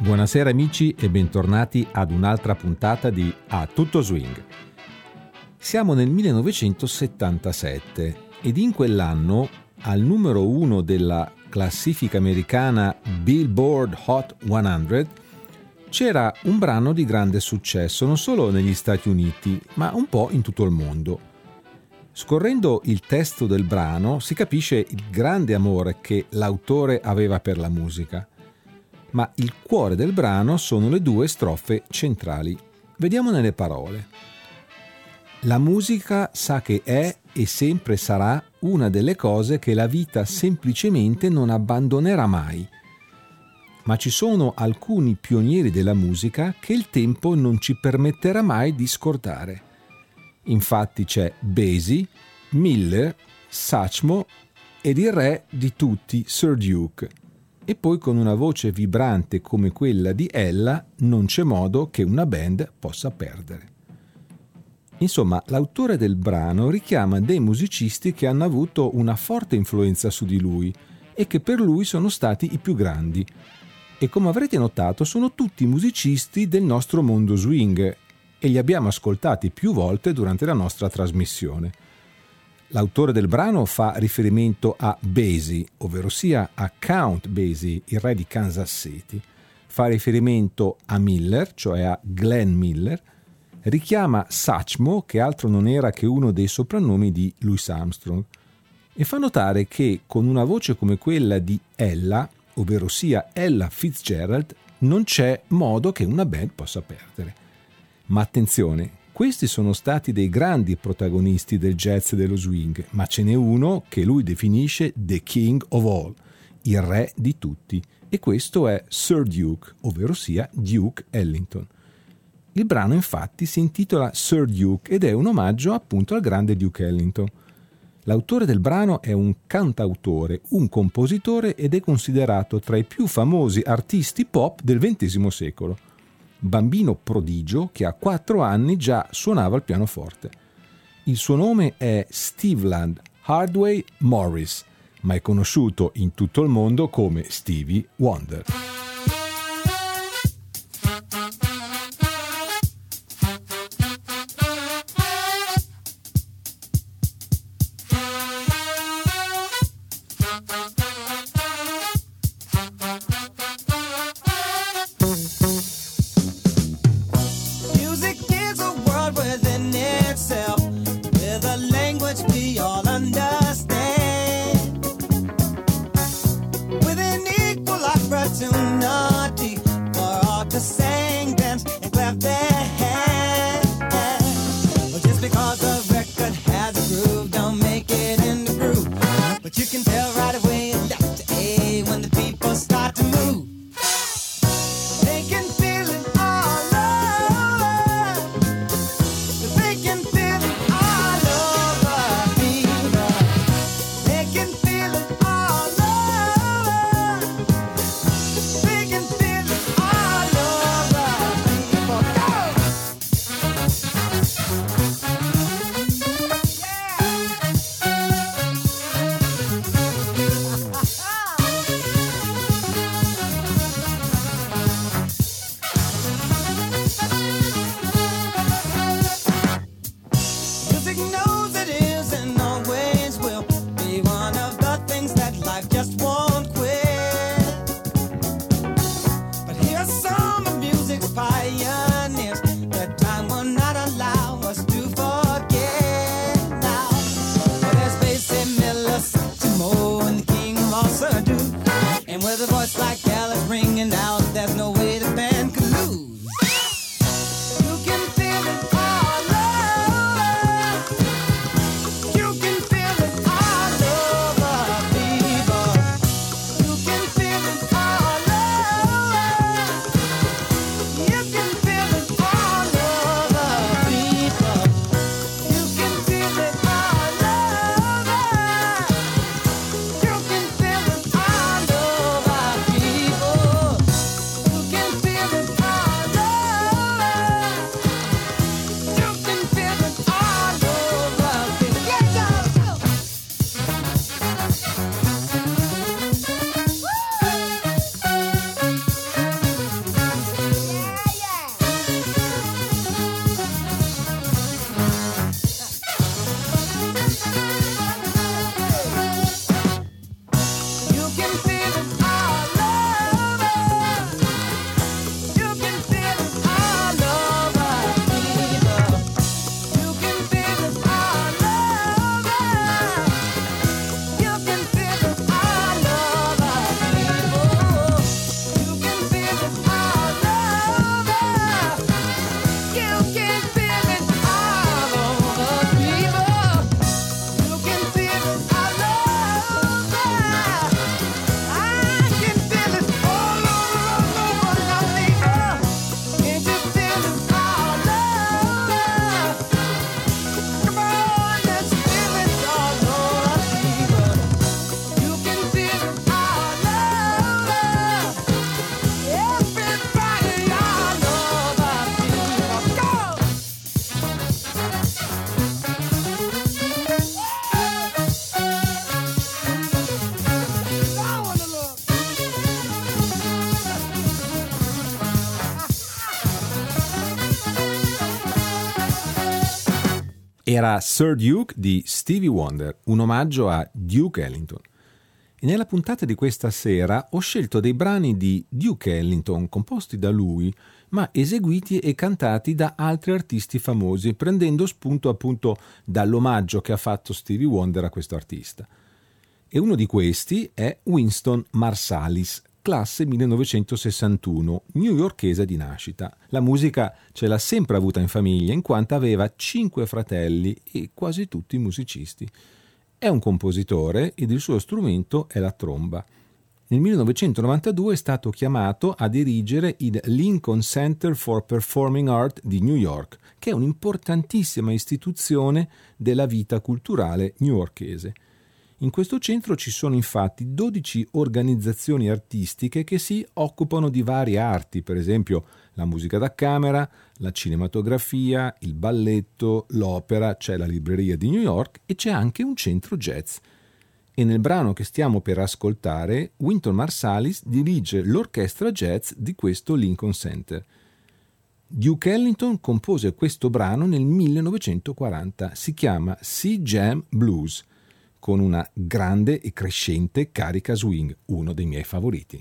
Buonasera amici e bentornati ad un'altra puntata di A Tutto Swing. Siamo nel 1977 ed in quell'anno al numero 1 della classifica americana Billboard Hot 100 c'era un brano di grande successo non solo negli Stati Uniti ma un po' in tutto il mondo. Scorrendo il testo del brano si capisce il grande amore che l'autore aveva per la musica. Ma il cuore del brano sono le due strofe centrali. Vediamone le parole. La musica sa che è e sempre sarà una delle cose che la vita semplicemente non abbandonerà mai. Ma ci sono alcuni pionieri della musica che il tempo non ci permetterà mai di scordare. Infatti c'è Basie, Miller, Satchmo ed il re di tutti, Sir Duke. E poi con una voce vibrante come quella di Ella non c'è modo che una band possa perdere. Insomma, l'autore del brano richiama dei musicisti che hanno avuto una forte influenza su di lui e che per lui sono stati i più grandi. E come avrete notato sono tutti musicisti del nostro mondo swing e li abbiamo ascoltati più volte durante la nostra trasmissione. L'autore del brano fa riferimento a Basie, ovvero sia a Count Basie, il re di Kansas City. Fa riferimento a Miller, cioè a Glenn Miller. Richiama Satchmo, che altro non era che uno dei soprannomi di Louis Armstrong. E fa notare che con una voce come quella di Ella, ovvero sia Ella Fitzgerald, non c'è modo che una band possa perdere. Ma attenzione! Questi sono stati dei grandi protagonisti del jazz e dello swing, ma ce n'è uno che lui definisce The King of All, il re di tutti, e questo è Sir Duke, ovvero sia Duke Ellington. Il brano infatti si intitola Sir Duke ed è un omaggio appunto al grande Duke Ellington. L'autore del brano è un cantautore, un compositore ed è considerato tra i più famosi artisti pop del XX secolo. Bambino prodigio che a 4 anni già suonava il pianoforte. Il suo nome è Steveland Hardway Morris, ma è conosciuto in tutto il mondo come Stevie Wonder. Era Sir Duke di Stevie Wonder, un omaggio a Duke Ellington. E nella puntata di questa sera ho scelto dei brani di Duke Ellington composti da lui, ma eseguiti e cantati da altri artisti famosi, prendendo spunto appunto dall'omaggio che ha fatto Stevie Wonder a questo artista. E uno di questi è Wynton Marsalis, classe 1961, newyorkese di nascita. La musica ce l'ha sempre avuta in famiglia, in quanto aveva 5 fratelli e quasi tutti musicisti. È un compositore ed il suo strumento è la tromba. Nel 1992 è stato chiamato a dirigere il Lincoln Center for Performing Art di New York, che è un'importantissima istituzione della vita culturale newyorkese. In questo centro ci sono infatti 12 organizzazioni artistiche che si occupano di varie arti, per esempio la musica da camera, la cinematografia, il balletto, l'opera, c'è la libreria di New York e c'è anche un centro jazz. E nel brano che stiamo per ascoltare, Wynton Marsalis dirige l'orchestra jazz di questo Lincoln Center. Duke Ellington compose questo brano nel 1940, si chiama Sea Jam Blues, con una grande e crescente carica swing, uno dei miei favoriti.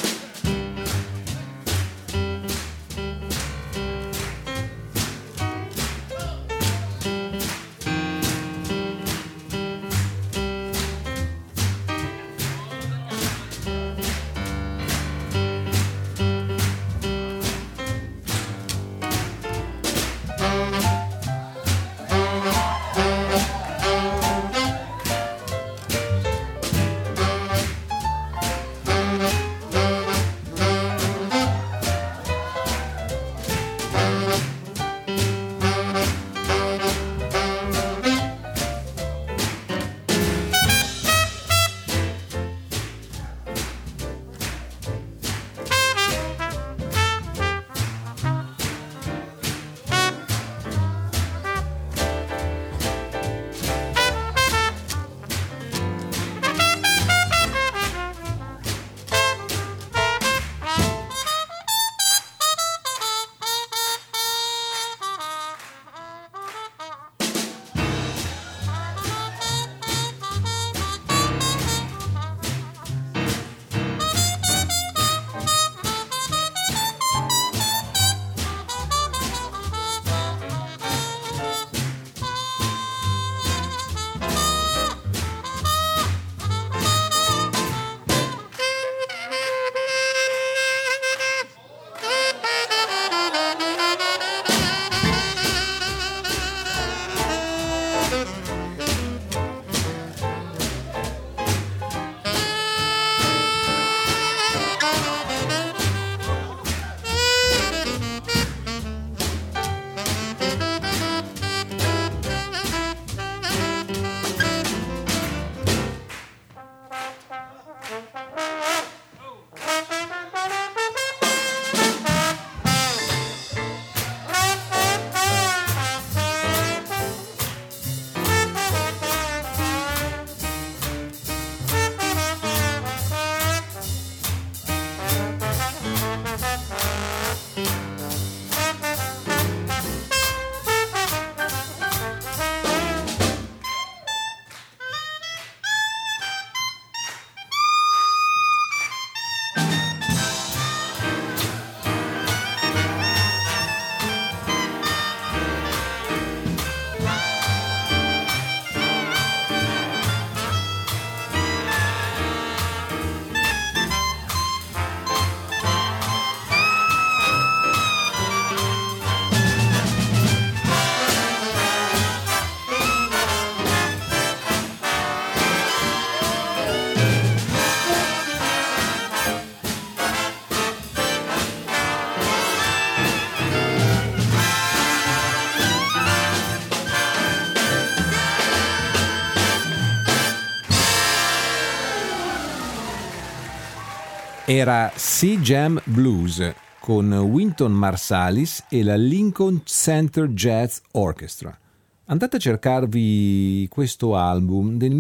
Era Sea Jam Blues con Wynton Marsalis e la Lincoln Center Jazz Orchestra. Andate a cercarvi questo album del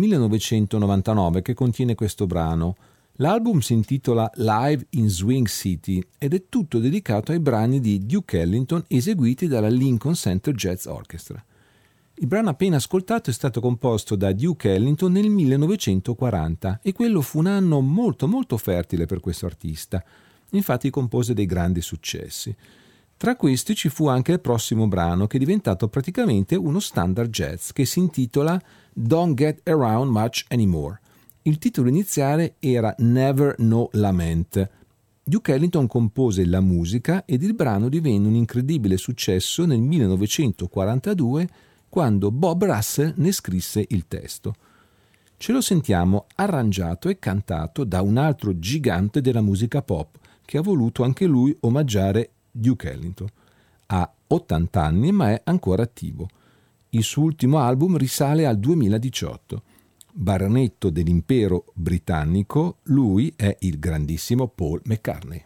1999 che contiene questo brano. L'album si intitola Live in Swing City ed è tutto dedicato ai brani di Duke Ellington eseguiti dalla Lincoln Center Jazz Orchestra. Il brano appena ascoltato è stato composto da Duke Ellington nel 1940 e quello fu un anno molto molto fertile per questo artista. Infatti compose dei grandi successi. Tra questi ci fu anche il prossimo brano, che è diventato praticamente uno standard jazz, che si intitola Don't Get Around Much Anymore. Il titolo iniziale era Never No Lament. Duke Ellington compose la musica ed il brano divenne un incredibile successo nel 1942, quando Bob Russell ne scrisse il testo. Ce lo sentiamo arrangiato e cantato da un altro gigante della musica pop, che ha voluto anche lui omaggiare Duke Ellington. Ha 80 anni ma è ancora attivo. Il suo ultimo album risale al 2018. Baronetto dell'impero britannico, lui è il grandissimo Paul McCartney.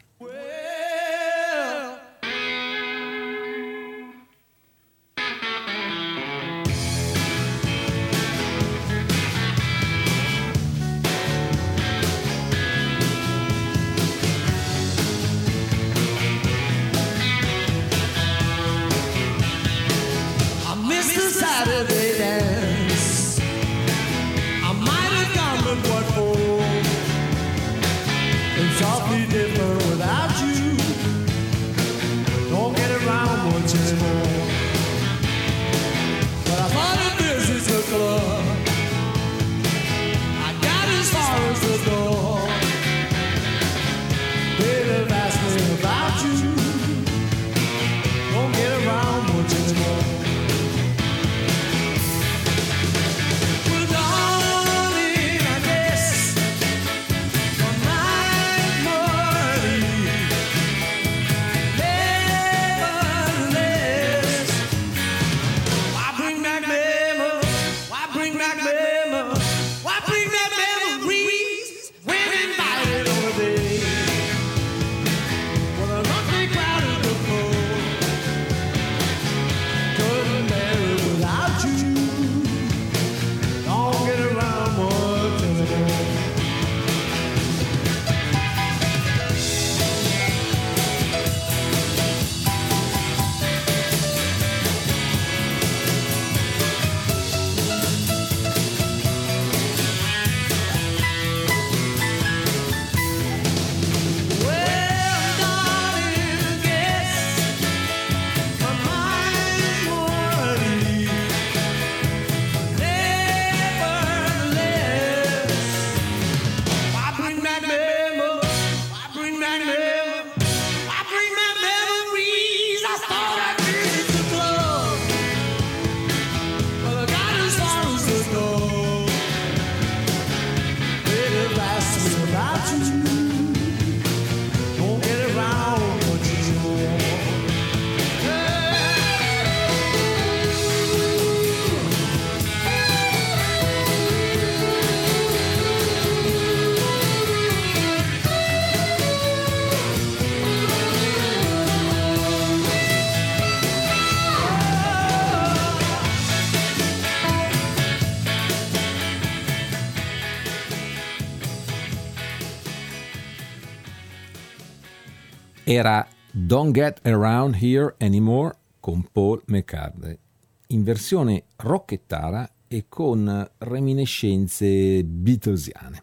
Era Don't Get Around Here Anymore con Paul McCartney, in versione rockettara e con reminiscenze beatlesiane.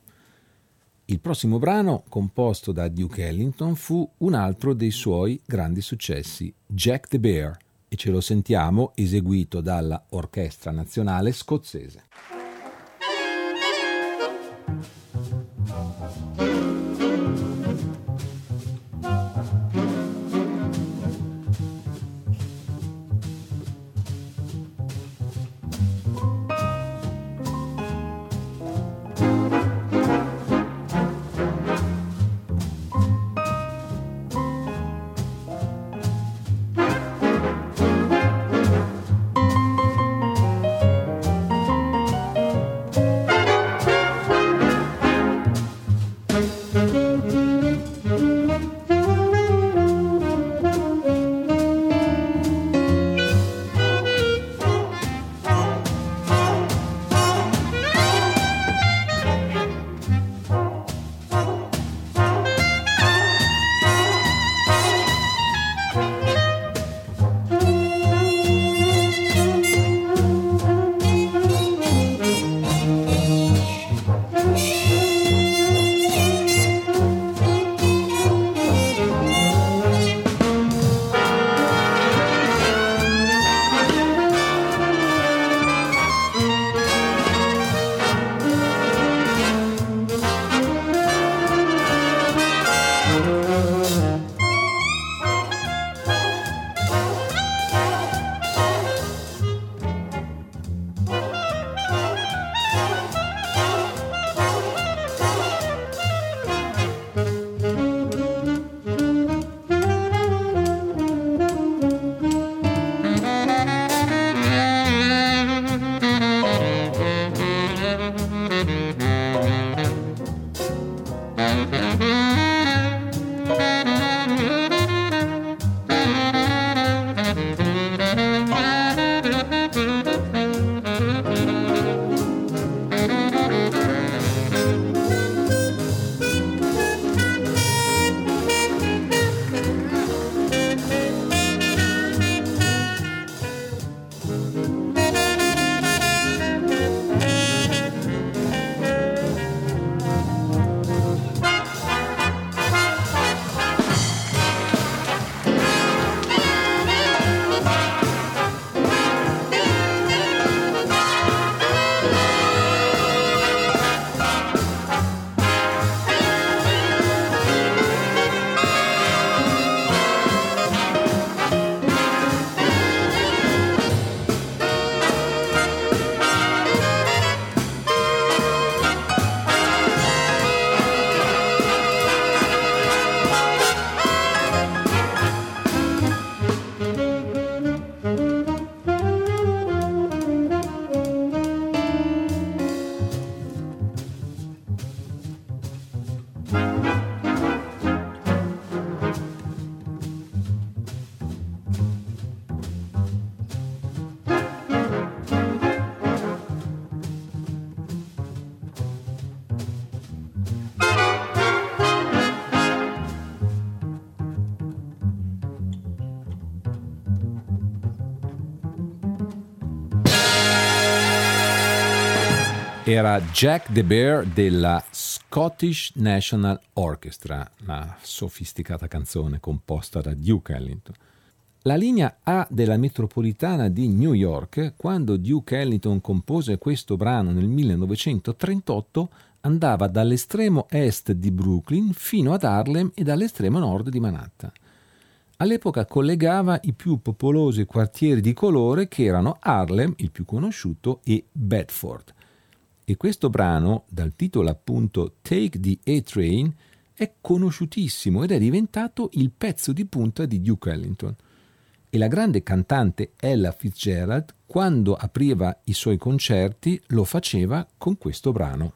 Il prossimo brano, composto da Duke Ellington, fu un altro dei suoi grandi successi, Jack the Bear, e ce lo sentiamo eseguito dalla Orchestra Nazionale Scozzese. Era Jack the Bear della Scottish National Orchestra, una sofisticata canzone composta da Duke Ellington. La linea A della metropolitana di New York, quando Duke Ellington compose questo brano nel 1938, andava dall'estremo est di Brooklyn fino ad Harlem e dall'estremo nord di Manhattan. All'epoca collegava i più popolosi quartieri di colore che erano Harlem, il più conosciuto, e Bedford. E questo brano, dal titolo appunto Take the A-Train, è conosciutissimo ed è diventato il pezzo di punta di Duke Ellington. E la grande cantante Ella Fitzgerald, quando apriva i suoi concerti, lo faceva con questo brano.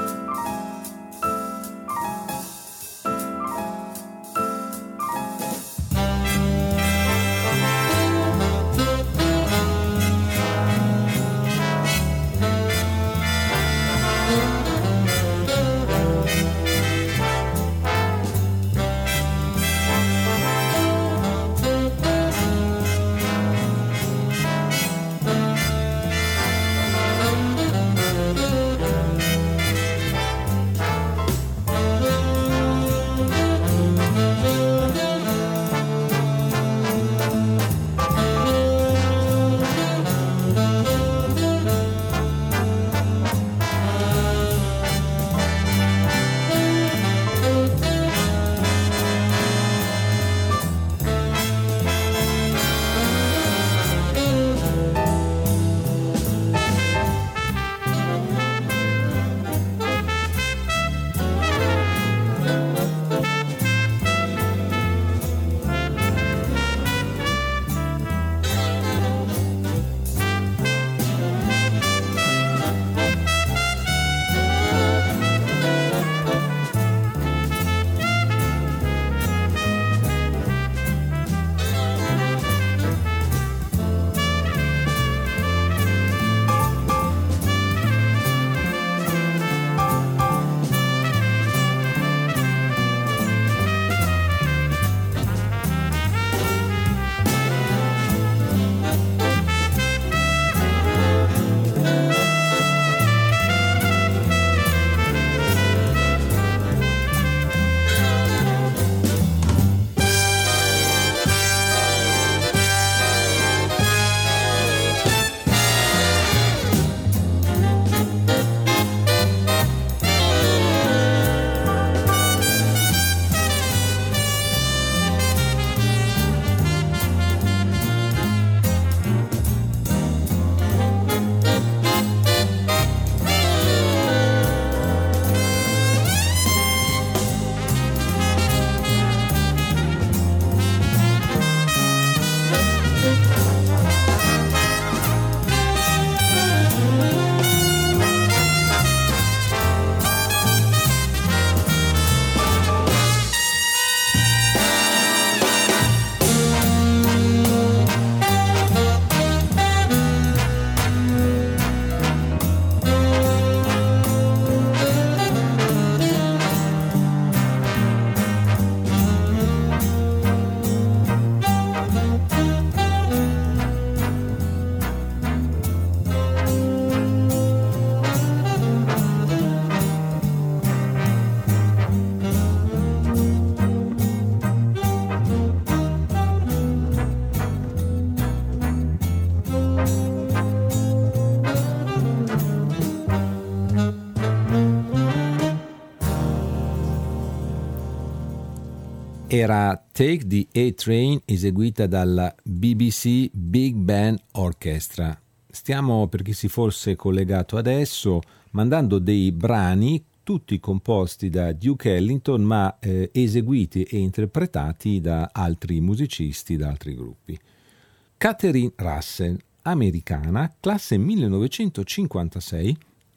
Era Take the A-Train eseguita dalla BBC Big Band Orchestra. Stiamo, per chi si fosse collegato adesso, mandando dei brani tutti composti da Duke Ellington ma eseguiti e interpretati da altri musicisti, da altri gruppi. Catherine Russell, americana, classe 1956,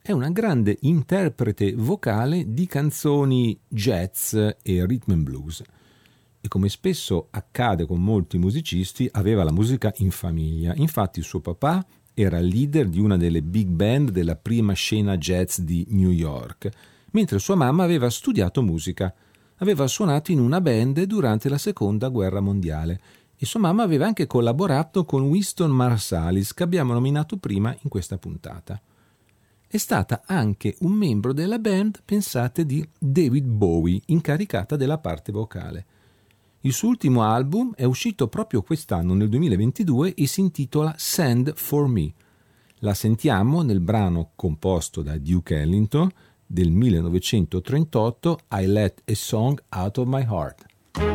è una grande interprete vocale di canzoni jazz e rhythm and blues. E come spesso accade con molti musicisti, aveva la musica in famiglia. Infatti suo papà era leader di una delle big band della prima scena jazz di New York, mentre sua mamma aveva studiato musica. Aveva suonato in una band durante la Seconda Guerra Mondiale e sua mamma aveva anche collaborato con Wynton Marsalis, che abbiamo nominato prima in questa puntata. È stata anche un membro della band, pensate, di David Bowie, incaricata della parte vocale. Il suo ultimo album è uscito proprio quest'anno, nel 2022, e si intitola Send for Me. La sentiamo nel brano composto da Duke Ellington del 1938, I Let a Song Out of My Heart.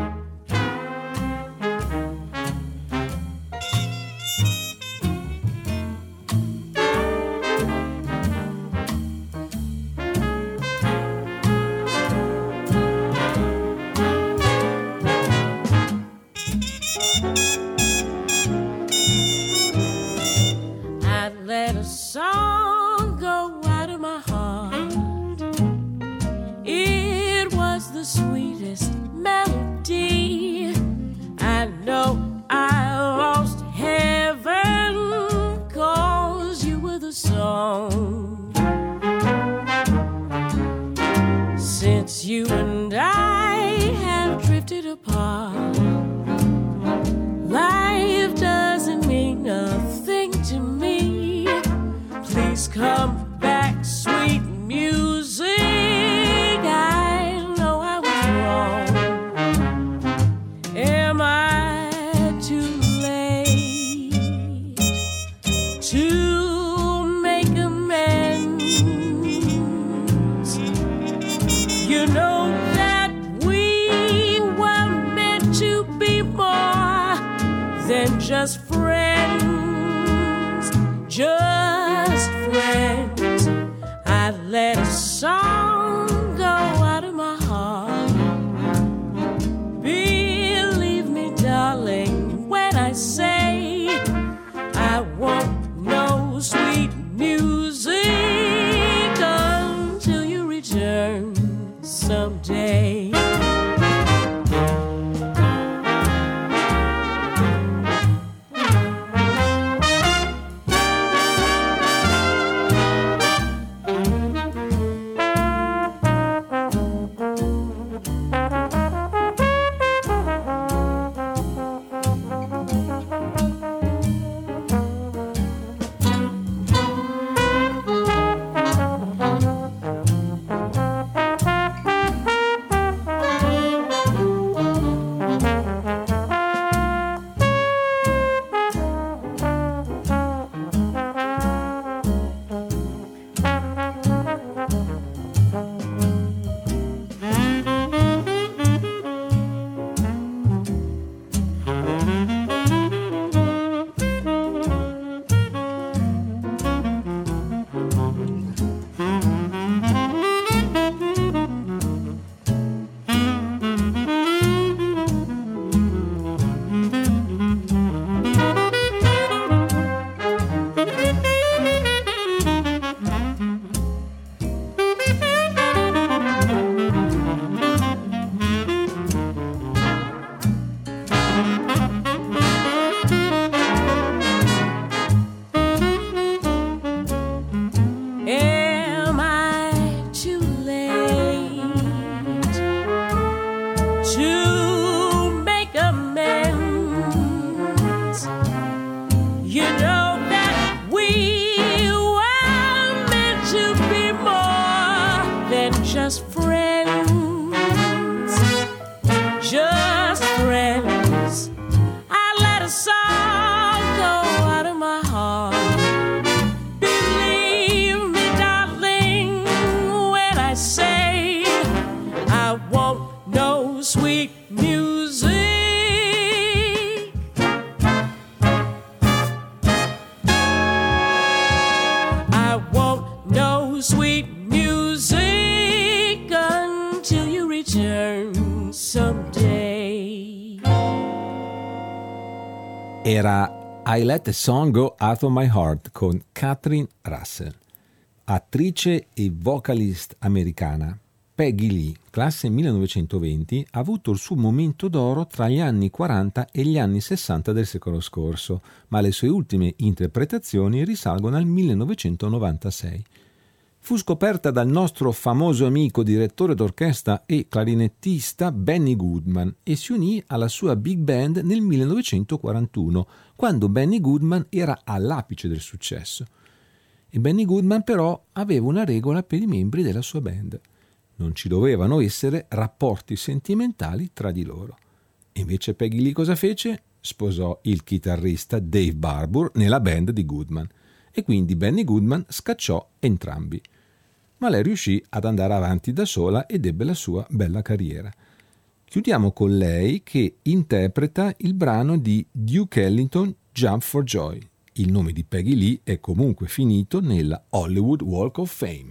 Just friends, I let a song go out of my heart. Believe me, darling, when I say I want no sweet music until you return someday. Era I Let a Song Go Out of My Heart con Catherine Russell. attrice e vocalist americana, Peggy Lee, classe 1920, ha avuto il suo momento d'oro tra gli anni 40 e gli anni 60 del secolo scorso, ma le sue ultime interpretazioni risalgono al 1996. Fu scoperta dal nostro famoso amico direttore d'orchestra e clarinettista Benny Goodman e si unì alla sua big band nel 1941, quando Benny Goodman era all'apice del successo. E Benny Goodman però aveva una regola per i membri della sua band: non ci dovevano essere rapporti sentimentali tra di loro. Invece Peggy Lee cosa fece? Sposò il chitarrista Dave Barbour nella band di Goodman e quindi Benny Goodman scacciò entrambi. Ma lei riuscì ad andare avanti da sola ed ebbe la sua bella carriera. Chiudiamo con lei che interpreta il brano di Duke Ellington, Jump for Joy. Il nome di Peggy Lee è comunque finito nella Hollywood Walk of Fame.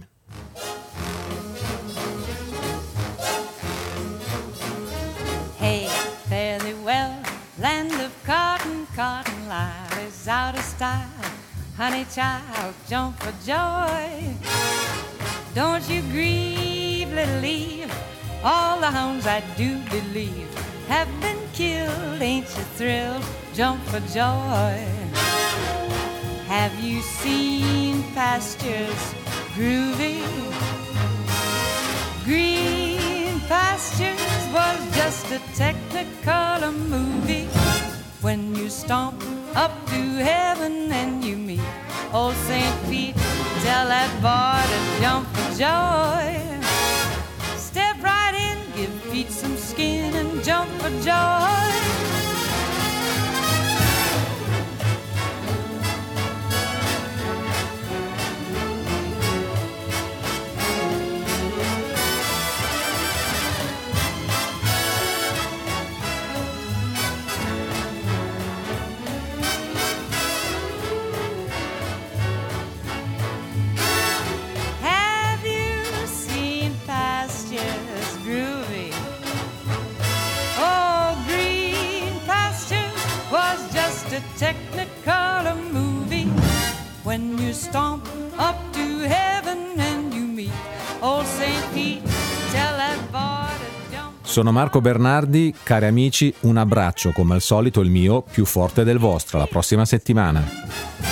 Hey, fare thee well, land of cotton, cotton life is out of style. Honey child, jump for joy. Don't you grieve, little Eve. All the hounds I do believe have been killed. Ain't you thrilled? Jump for joy. Have you seen pastures groovy? Green pastures was just a technicolor movie. When you stomp up to heaven and you meet old St. Pete, tell that boy to jump for joy. Step right in, give feet some skin and jump for joy. Technicolor movie when you stomp up to heaven and you meet old St. Pete, tell that boy to jump. Sono Marco Bernardi, cari amici, un abbraccio come al solito, il mio più forte del vostro. Alla prossima settimana.